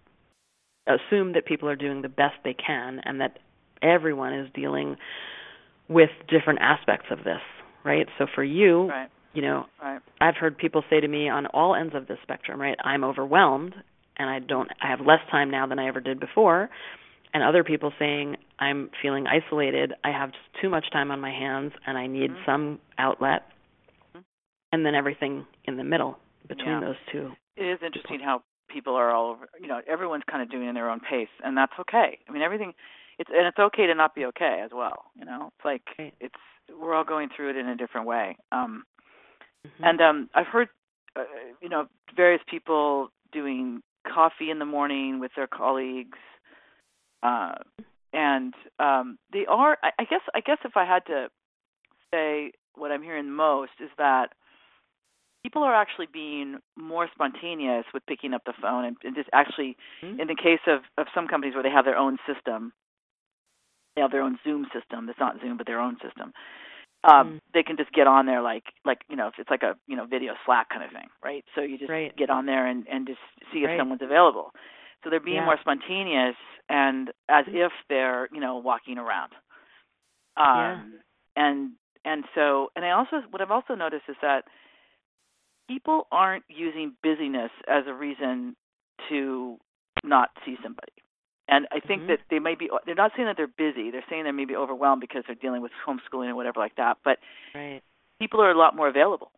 assume that people are doing the best they can and that everyone is dealing with different aspects of this, right? So for you, right. you know, right. I've heard people say to me on all ends of the spectrum, right, I'm overwhelmed and I don't, I have less time now than I ever did before, and other people saying I'm feeling isolated, I have just too much time on my hands and I need mm-hmm. some outlet, mm-hmm. and then everything in the middle between yeah. those two. It is interesting how people are all over, you know, everyone's kind of doing it in their own pace, and that's okay. I mean, everything, it's and it's okay to not be okay as well, you know. It's like, right. it's, we're all going through it in a different way. Um, mm-hmm. And um, I've heard, uh, you know, various people doing coffee in the morning with their colleagues, uh, and um, they are. I, I guess. I guess if I had to say what I'm hearing most is that people are actually being more spontaneous with picking up the phone and, and just actually, mm-hmm. in the case of, of some companies where they have their own system, they have their own Zoom system. That's not Zoom, but their own system. Um, mm. They can just get on there like, like you know, it's like a you know video Slack kind of thing, right? So you just right. get on there and, and just see if right. someone's available. So they're being yeah. more spontaneous and as mm. if they're you know walking around. Um, yeah. And and so and I also what I've also noticed is that people aren't using busyness as a reason to not see somebody. And I think mm-hmm. that they may be, they're not saying that they're busy. They're saying they may be overwhelmed because they're dealing with homeschooling or whatever like that. But right. people are a lot more available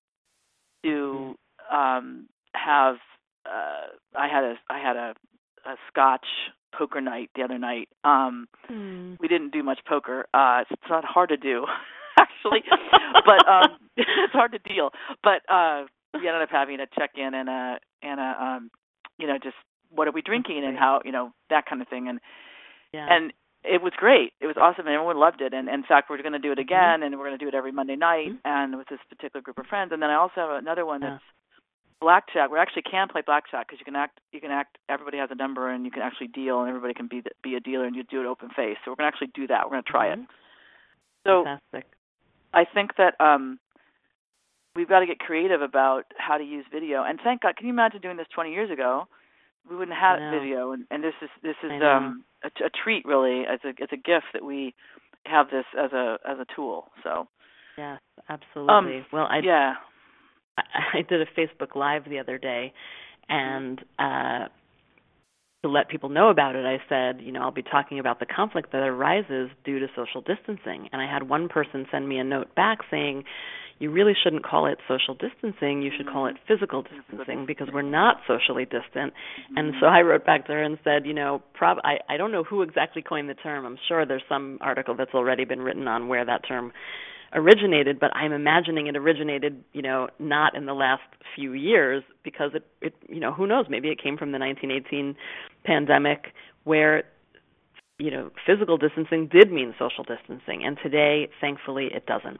to mm-hmm. um, have, uh, I had a I had a, a Scotch poker night the other night. Um, mm. We didn't do much poker. Uh, it's not hard to do, actually. but um, it's hard to deal. But uh, we ended up having a check-in and a, and a um, you know, just, what are we drinking and how, you know, that kind of thing. And yeah. and it was great. It was awesome. And everyone loved it. And, and in fact, we're going to do it again, mm-hmm. and we're going to do it every Monday night mm-hmm. and with this particular group of friends. And then I also have another one that's yeah. blackjack. We actually can play blackjack because you can act, you can act, everybody has a number and you can actually deal and everybody can be the, be a dealer and you do it open face. So we're going to actually do that. We're going to try mm-hmm. it. So fantastic. I think that um, we've got to get creative about how to use video. And thank God, can you imagine doing this twenty years ago? We wouldn't have video, and, and this is this is um, a, a treat, really, as a as a gift that we have this as a as a tool. So, yes, absolutely. Um, well, I yeah, I, I did a Facebook Live the other day, and uh, to let people know about it, I said, you know, I'll be talking about the conflict that arises due to social distancing, and I had one person send me a note back saying, you really shouldn't call it social distancing. You should call it physical distancing because we're not socially distant. Mm-hmm. And so I wrote back to her and said, you know, prob- I, I don't know who exactly coined the term. I'm sure there's some article that's already been written on where that term originated, but I'm imagining it originated, you know, not in the last few years because it, it you know, who knows, maybe it came from the nineteen eighteen pandemic where, you know, physical distancing did mean social distancing. And today, thankfully, it doesn't.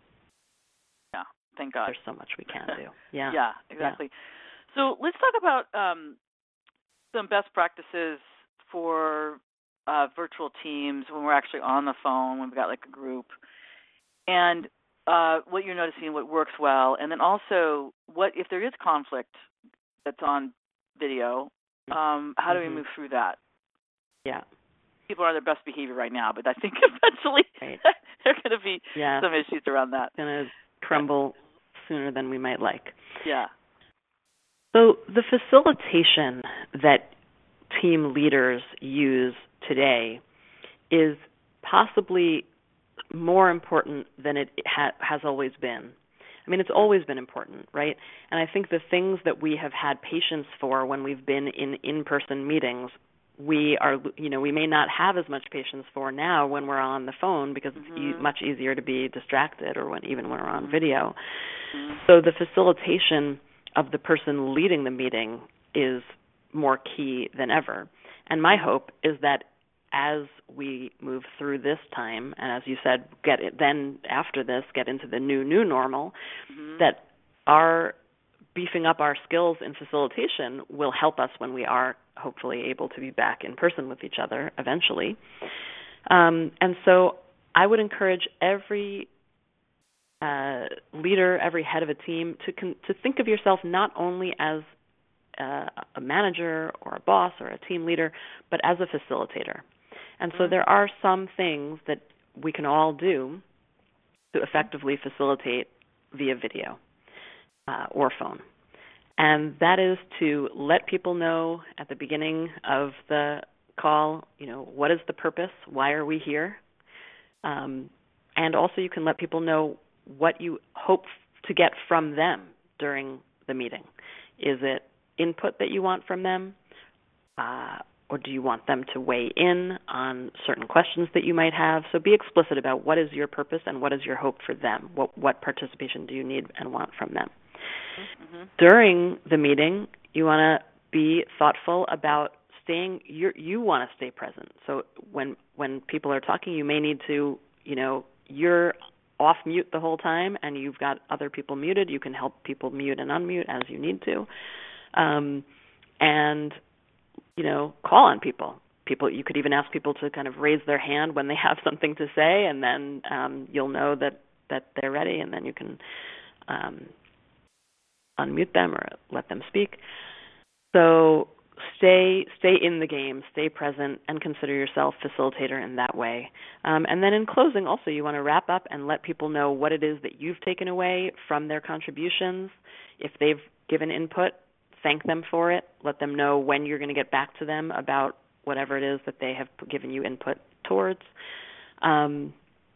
Thank God. There's so much we can do. Yeah. yeah, exactly. Yeah. So let's talk about um, some best practices for uh, virtual teams when we're actually on the phone, when we've got like a group, and uh, what you're noticing, what works well, and then also what if there is conflict that's on video, um, how do mm-hmm. we move through that? Yeah. People are on their best behavior right now, but I think eventually right. there are going to be yeah. some issues around that. It's going to crumble sooner than we might like. Yeah. So the facilitation that team leaders use today is possibly more important than it ha- has always been. I mean, it's always been important, right? And I think the things that we have had patience for when we've been in in-person meetings, we are, you know, we may not have as much patience for now when we're on the phone because mm-hmm. it's e- much easier to be distracted, or when even when we're on video. Mm-hmm. So the facilitation of the person leading the meeting is more key than ever. And my hope is that as we move through this time, and as you said, get it, then after this, get into the new, new normal, mm-hmm. that our beefing up our skills in facilitation will help us when we are hopefully able to be back in person with each other eventually. Um, and so I would encourage every uh, leader, every head of a team to con- to think of yourself not only as uh, a manager or a boss or a team leader, but as a facilitator. And so there are some things that we can all do to effectively facilitate via video uh, or phone. And that is to let people know at the beginning of the call, you know, what is the purpose? Why are we here? Um, and also you can let people know what you hope to get from them during the meeting. Is it input that you want from them? Uh, or do you want them to weigh in on certain questions that you might have? So be explicit about what is your purpose and what is your hope for them. What, what participation do you need and want from them? Mm-hmm. During the meeting, you want to be thoughtful about staying, you're, you want to stay present. So when when people are talking, you may need to, you know, you're off mute the whole time and you've got other people muted. You can help people mute and unmute as you need to. Um, and you know, call on people. People, you could even ask people to kind of raise their hand when they have something to say, and then um, you'll know that, that they're ready, and then you can um, unmute them or let them speak. So stay stay in the game, stay present, and consider yourself facilitator in that way. Um, and then in closing, also, you want to wrap up and let people know what it is that you've taken away from their contributions. If they've given input, thank them for it. Let them know when you're going to get back to them about whatever it is that they have given you input towards. Um,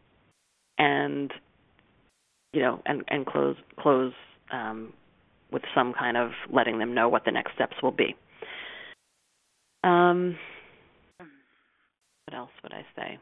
and, you know, and, and close close um, with some kind of letting them know what the next steps will be. Um, what else would I say?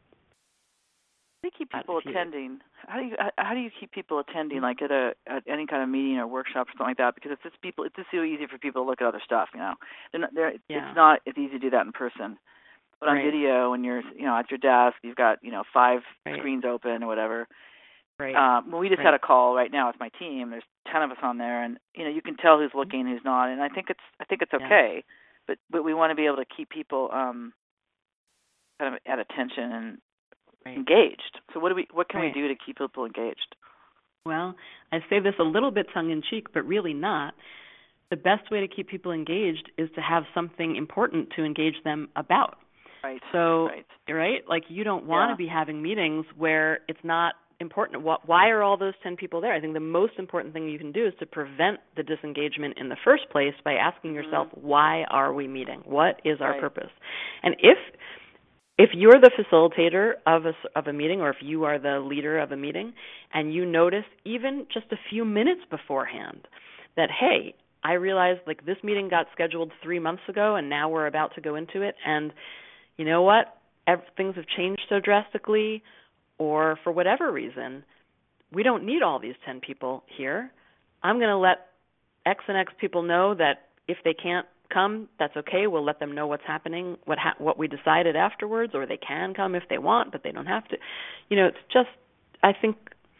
How do you keep people attending? How do you how do you keep people attending, like at a at any kind of meeting or workshop or something like that? Because it's just people, it's just so easy for people to look at other stuff. You know, they're not, they're, yeah. It's not as easy to do that in person, but on right. video, when you're you know at your desk, you've got you know five right. screens open or whatever. Right. Um, well, we just right. had a call right now with my team. There's ten of us on there, and you know you can tell who's looking, who's not, and I think it's I think it's okay. Yeah. But but we want to be able to keep people um, kind of at attention and Right. engaged. So what do we? What can right. we do to keep people engaged? Well, I say this a little bit tongue-in-cheek, but really not. The best way to keep people engaged is to have something important to engage them about. Right. So, right, right? Like you don't want to yeah. be having meetings where it's not important. Why are all those ten people there? I think the most important thing you can do is to prevent the disengagement in the first place by asking mm-hmm. yourself, why are we meeting? What is our right. purpose? And if If you're the facilitator of a, of a meeting, or if you are the leader of a meeting, and you notice even just a few minutes beforehand that, hey, I realized like this meeting got scheduled three months ago and now we're about to go into it, and you know what? Things have changed so drastically, or for whatever reason, we don't need all these ten people here. I'm going to let X and X people know that if they can't come, that's okay. We'll let them know what's happening, what ha- what we decided afterwards, or they can come if they want, but they don't have to. You know, it's just, I think,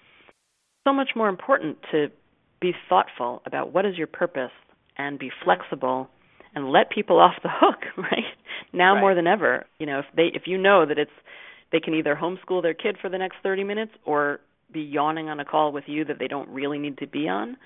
so much more important to be thoughtful about what is your purpose and be flexible and let people off the hook, right? Now right. more than ever. You know, if they if you know that it's they can either homeschool their kid for the next thirty minutes or be yawning on a call with you that they don't really need to be on,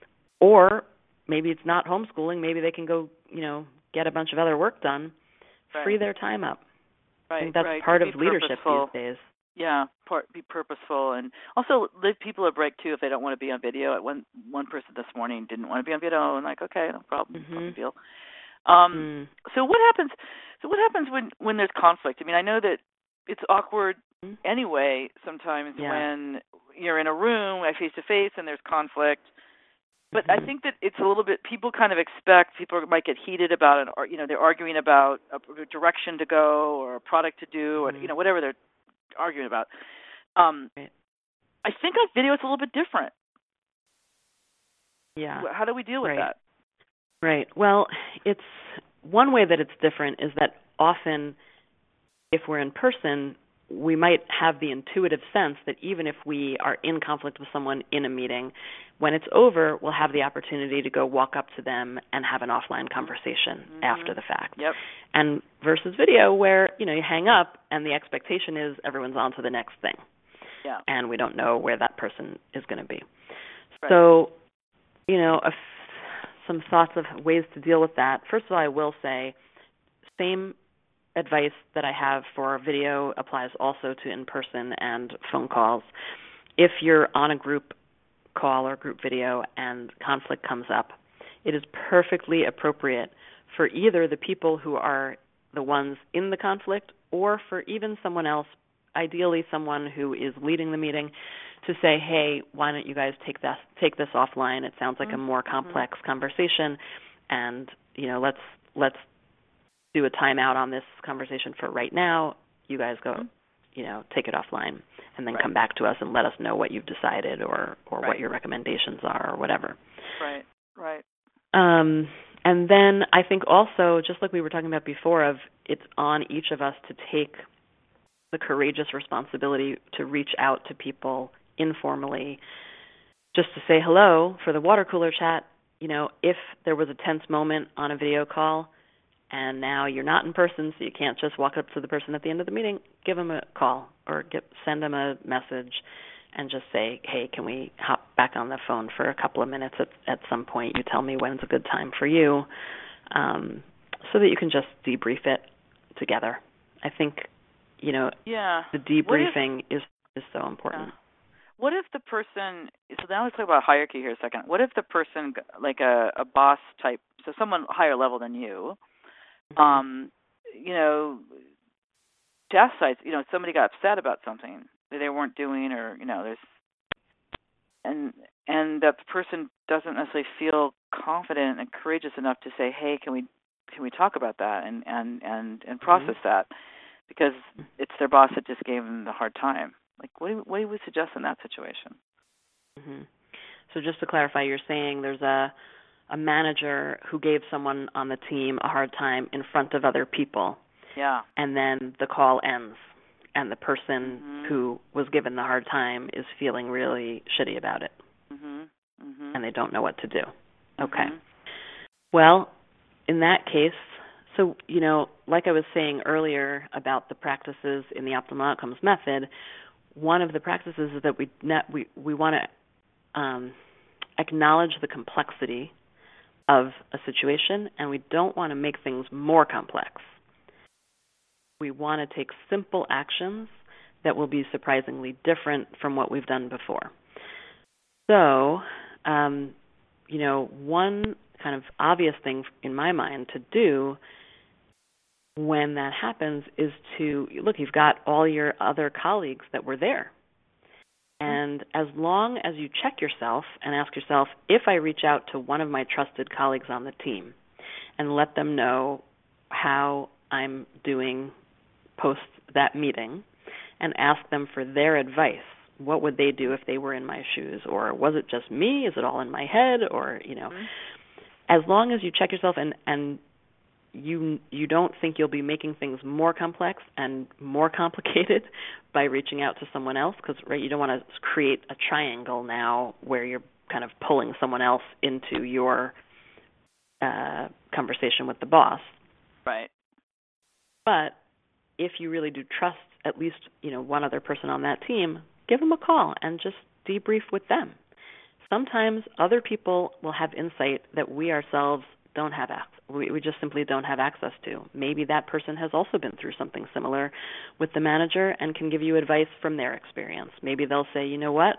or maybe it's not homeschooling. Maybe they can go, you know, get a bunch of other work done, right. free their time up. Right, I think that's right. part be of leadership purposeful. these days. Yeah, part, be purposeful, and also give people a break too if they don't want to be on video. One one person this morning didn't want to be on video, and like, okay, no problem, mm-hmm. no big deal. Um, Mm. so what happens? So what happens when when there's conflict? I mean, I know that it's awkward anyway sometimes Yeah. when you're in a room face to face and there's conflict. But Mm-hmm. I think that it's a little bit, people kind of expect, people might get heated about it, or, you know, they're arguing about a direction to go or a product to do, or, Mm-hmm. you know, whatever they're arguing about. Um, Right. I think on video it's a little bit different. Yeah. How do we deal with Right. that? Right. Well, it's one way that it's different is that often if we're in person, we might have the intuitive sense that even if we are in conflict with someone in a meeting, when it's over, we'll have the opportunity to go walk up to them and have an offline conversation Mm-hmm. after the fact. Yep. And versus video where, you know, you hang up and the expectation is everyone's on to the next thing. Yeah. And we don't know where that person is going to be. Right. So, you know, a f- some thoughts of ways to deal with that. First of all, I will say same advice that I have for video applies also to in-person and phone calls. If you're on a group call or group video and conflict comes up, it is perfectly appropriate for either the people who are the ones in the conflict or for even someone else, ideally someone who is leading the meeting, to say, hey, why don't you guys take this take this offline? It sounds like mm-hmm. a more complex mm-hmm. conversation, and you know, let's let's do a timeout on this conversation for right now. You guys go, mm-hmm. you know, take it offline, and then right. come back to us and let us know what you've decided or or right. what your recommendations are or whatever. Right, right. Um, and then I think also, just like we were talking about before, of it's on each of us to take the courageous responsibility to reach out to people informally, just to say hello for the water cooler chat. You know, if there was a tense moment on a video call and now you're not in person, so you can't just walk up to the person at the end of the meeting, give them a call or get, send them a message and just say, hey, can we hop back on the phone for a couple of minutes at, at some point? You tell me when's a good time for you, um, so that you can just debrief it together. I think, you know, yeah. the debriefing if, is, is so important. Yeah. What if the person, so now let's talk about hierarchy here a second. What if the person, like a, a boss type, so someone higher level than you, mm-hmm. um, you know, chastises, you know, somebody got upset about something that they weren't doing, or, you know, there's, and and that person doesn't necessarily feel confident and courageous enough to say, hey, can we can we talk about that and, and, and, and process mm-hmm. that, because it's their boss that just gave them the hard time. Like, what do you, what do you suggest in that situation? Mm-hmm. So just to clarify, you're saying there's a a manager who gave someone on the team a hard time in front of other people. Yeah. And then the call ends, and the person mm-hmm. who was given the hard time is feeling really shitty about it. Mm-hmm. Mm-hmm. And they don't know what to do. Okay. Mm-hmm. Well, in that case, so, you know, like I was saying earlier about the practices in the Optimal Outcomes method, one of the practices is that we net, we, we want to um, acknowledge the complexity of a situation, and we don't want to make things more complex. We want to take simple actions that will be surprisingly different from what we've done before. So, um, you know, one kind of obvious thing in my mind to do when that happens is to, look, you've got all your other colleagues that were there. And as long as you check yourself and ask yourself, if I reach out to one of my trusted colleagues on the team and let them know how I'm doing post that meeting and ask them for their advice, what would they do if they were in my shoes? Or was it just me? Is it all in my head? Or, you know, mm-hmm. as long as you check yourself and, and you you don't think you'll be making things more complex and more complicated by reaching out to someone else, because, right, you don't want to create a triangle now where you're kind of pulling someone else into your uh, conversation with the boss. Right. But if you really do trust at least, you know, one other person on that team, give them a call and just debrief with them. Sometimes other people will have insight that we ourselves don't have access. We, we just simply don't have access to. Maybe that person has also been through something similar with the manager and can give you advice from their experience. Maybe they'll say, you know what, for,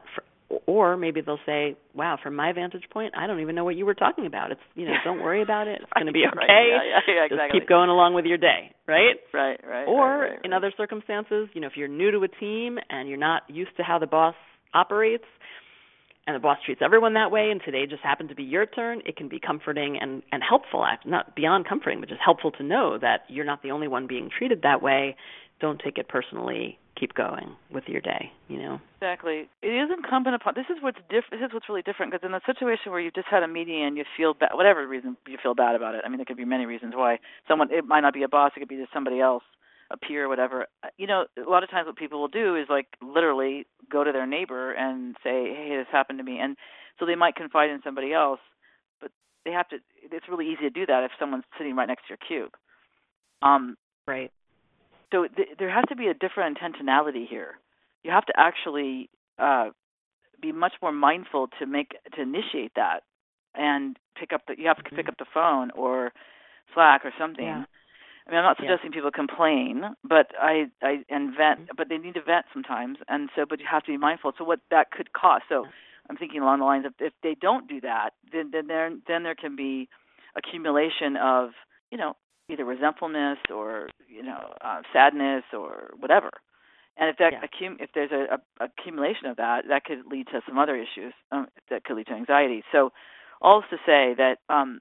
or maybe they'll say, wow, from my vantage point, I don't even know what you were talking about. It's, you know, don't worry about it. It's going to be okay. Right. Yeah, yeah, yeah, Just exactly. keep going along with your day, right? Right, right. Or right, right, in right. other circumstances, you know, if you're new to a team and you're not used to how the boss operates, and the boss treats everyone that way, and today just happened to be your turn, it can be comforting and, and helpful, not beyond comforting, but just helpful to know that you're not the only one being treated that way. Don't take it personally. Keep going with your day, you know. Exactly. It is incumbent upon, this is what's diff, this is what's really different, because in a situation where you just had a meeting and you feel bad, whatever reason you feel bad about it, I mean, there could be many reasons why someone, it might not be a boss, it could be just somebody else, a peer, whatever. You know, a lot of times what people will do is like literally go to their neighbor and say, hey, this happened to me. And so they might confide in somebody else, but they have to, it's really easy to do that if someone's sitting right next to your cube. Um, right. So th- there has to be a different intentionality here. You have to actually uh, be much more mindful to make, to initiate that and pick up the, you have to mm-hmm. pick up the phone or Slack or something. Yeah. I mean, I'm not suggesting yeah. people complain, but I, I and vent, but they need to vent sometimes, and so, but you have to be mindful. So what that could cost. So I'm thinking along the lines of if they don't do that, then then there then there can be accumulation of you know either resentfulness or you know uh, sadness or whatever. And if that yeah. accum- if there's a, a accumulation of that, that could lead to some other issues. Um, that could lead to anxiety. So all this to say that um,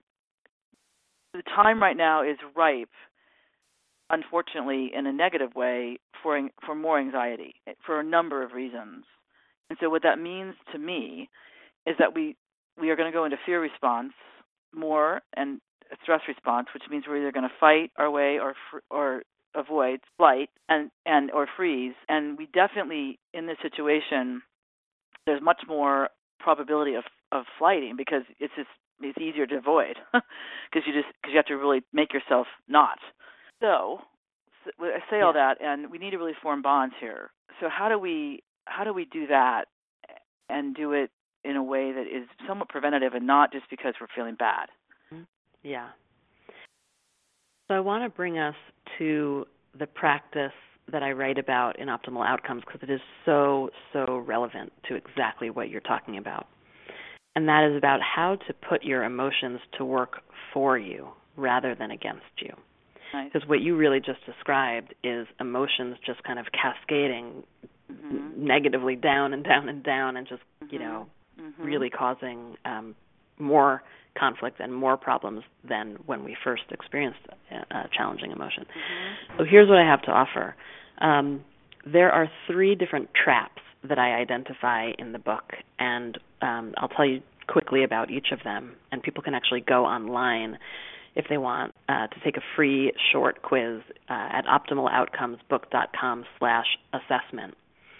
the time right now is ripe, unfortunately, in a negative way, for for more anxiety for a number of reasons. And so what that means to me is that we we are going to go into fear response more and stress response, which means we're either going to fight our way or or avoid flight and, and or freeze. And we definitely, in this situation, there's much more probability of, of flighting because it's just it's easier to avoid because you just because you have to really make yourself not. So I say yeah. all that, and we need to really form bonds here. So how do we how do we do that and do it in a way that is somewhat preventative and not just because we're feeling bad? Yeah. So I want to bring us to the practice that I write about in Optimal Outcomes because it is so, so relevant to exactly what you're talking about. And that is about how to put your emotions to work for you rather than against you. Because what you really just described is emotions just kind of cascading mm-hmm. negatively down and down and down and just, mm-hmm. you know, mm-hmm. really causing um, more conflict and more problems than when we first experienced a, a challenging emotion. Mm-hmm. So here's what I have to offer. Um, there are three different traps that I identify in the book, and um, I'll tell you quickly about each of them, and people can actually go online if they want, uh, to take a free short quiz uh, at optimaloutcomesbook.com slash assessment.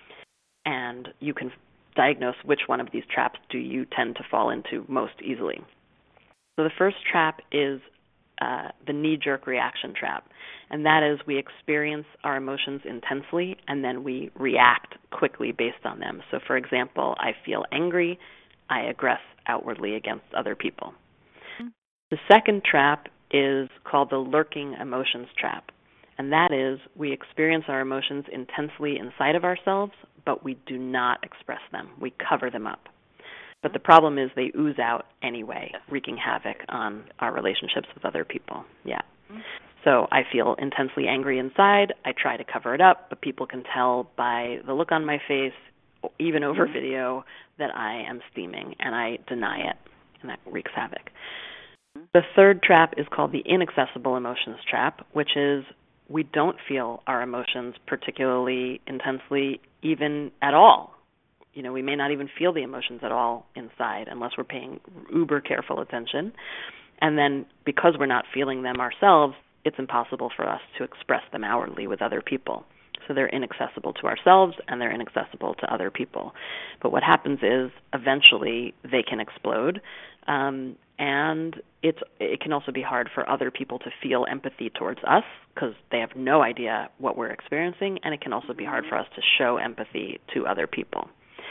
And you can diagnose which one of these traps do you tend to fall into most easily. So the first trap is uh, the knee-jerk reaction trap. And that is we experience our emotions intensely and then we react quickly based on them. So for example, I feel angry, I aggress outwardly against other people. The second trap is called the lurking emotions trap, and that is we experience our emotions intensely inside of ourselves, but we do not express them. We cover them up. But the problem is they ooze out anyway, wreaking havoc on our relationships with other people. Yeah. So I feel intensely angry inside. I try to cover it up, but people can tell by the look on my face, even over video, that I am steaming, and I deny it, and that wreaks havoc. The third trap is called the inaccessible emotions trap, which is we don't feel our emotions particularly intensely even at all. You know, we may not even feel the emotions at all inside unless we're paying uber careful attention. And then because we're not feeling them ourselves, it's impossible for us to express them outwardly with other people. So they're inaccessible to ourselves and they're inaccessible to other people. But what happens is eventually they can explode. Um, and it's, it can also be hard for other people to feel empathy towards us because they have no idea what we're experiencing, and it can also be hard for us to show empathy to other people.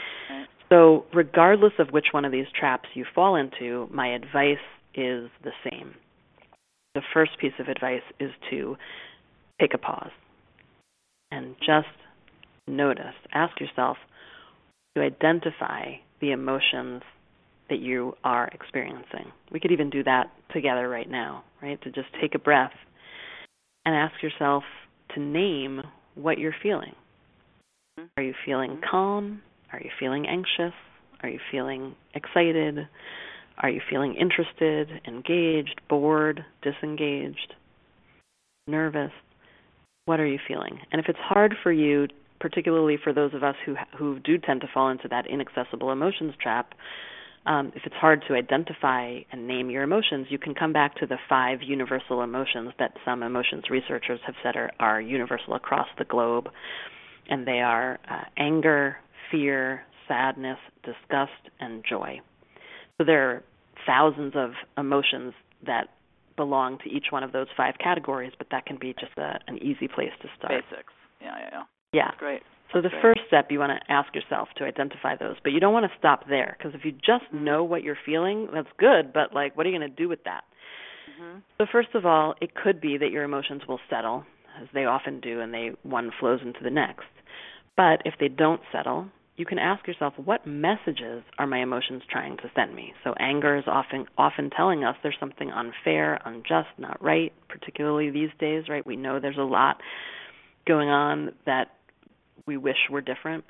So regardless of which one of these traps you fall into, my advice is the same. The first piece of advice is to take a pause and just notice, ask yourself to identify the emotions that you are experiencing. We could even do that together right now, right? To just take a breath and ask yourself to name what you're feeling. Are you feeling calm? Are you feeling anxious? Are you feeling excited? Are you feeling interested, engaged, bored, disengaged, nervous? What are you feeling? And if it's hard for you, particularly for those of us who who do tend to fall into that inaccessible emotions trap, um, if it's hard to identify and name your emotions, you can come back to the five universal emotions that some emotions researchers have said are, are universal across the globe. And they are uh, anger, fear, sadness, disgust, and joy. So there are thousands of emotions that belong to each one of those five categories, but that can be just a, an easy place to start. Basics. Yeah, yeah, yeah. Yeah. That's great. So That's the great. first step, you want to ask yourself to identify those, but you don't want to stop there, because if you just mm-hmm. know what you're feeling, that's good, but like, what are you going to do with that? Mm-hmm. So first of all, it could be that your emotions will settle, as they often do, and they one flows into the next. But if they don't settle, you can ask yourself, what messages are my emotions trying to send me? So anger is often often telling us there's something unfair, unjust, not right, particularly these days, right? We know there's a lot going on that we wish were different.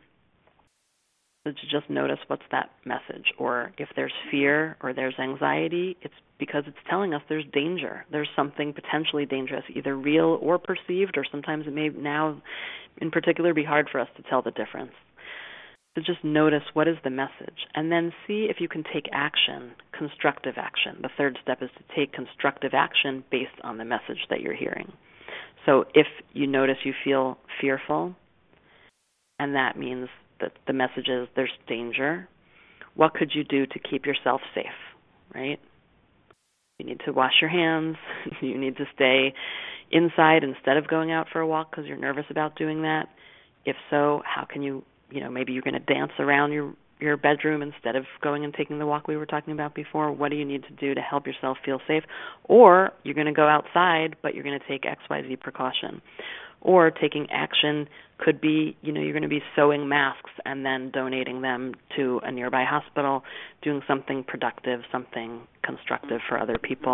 So to just notice what's that message. Or if there's fear or there's anxiety, it's because it's telling us there's danger. There's something potentially dangerous, either real or perceived, or sometimes it may now in particular be hard for us to tell the difference. So just notice what is the message, and then see if you can take action, constructive action. The third step is to take constructive action based on the message that you're hearing. So if you notice you feel fearful, and that means that the message is there's danger, what could you do to keep yourself safe, right? You need to wash your hands. You need to stay inside instead of going out for a walk because you're nervous about doing that. If so, how can you, you know, maybe you're going to dance around your, your bedroom instead of going and taking the walk we were talking about before. What do you need to do to help yourself feel safe? Or you're going to go outside, but you're going to take X Y Z precaution. Or taking action could be, you know, you're going to be sewing masks and then donating them to a nearby hospital, doing something productive, something constructive for other people.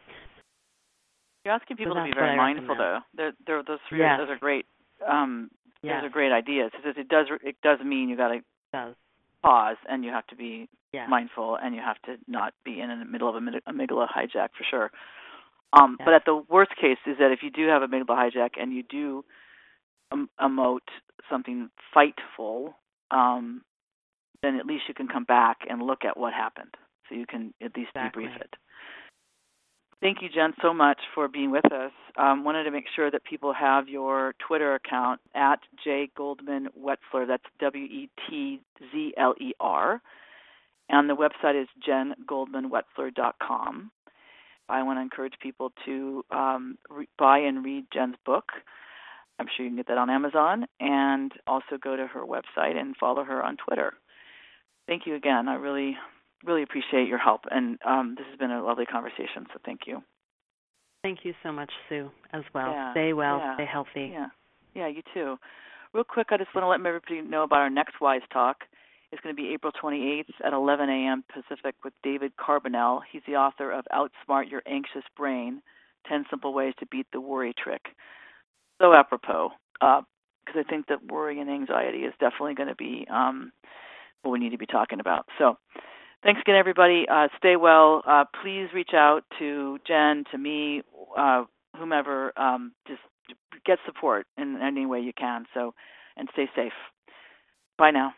You're asking people so to be very mindful, though. They're, they're, those three, yes. those are great. Um, yes. Those are great ideas. It does, it does, it does mean you got to pause, and you have to be yes. mindful, and you have to not be in the middle of a amygdala hijack for sure. Um, yes. But at the worst case is that if you do have a amygdala hijack and you do um, emote something fightful, um, then at least you can come back and look at what happened, so you can at least exactly. debrief it. Thank you, Jen, so much for being with us. Um, wanted to make sure that people have your Twitter account at J Goldman Wetzler. That's W E T Z L E R. And the website is jen goldman wetzler dot com. I want to encourage people to um, re- buy and read Jen's book. I'm sure you can get that on Amazon. And also go to her website and follow her on Twitter. Thank you again. I really really appreciate your help, and um, this has been a lovely conversation, so thank you. Thank you so much, Sue, as well. Yeah, stay well, yeah, stay healthy. Yeah, yeah, you too. Real quick, I just want to let everybody know about our next WISE Talk. It's going to be April twenty-eighth at eleven a.m. Pacific with David Carbonell. He's the author of Outsmart Your Anxious Brain, ten Simple Ways to Beat the Worry Trick. So apropos, because uh, I think that worry and anxiety is definitely going to be um, what we need to be talking about. So thanks again, everybody. Uh, stay well. Uh, please reach out to Jen, to me, uh, whomever. Um, just get support in any way you can. So, and stay safe. Bye now.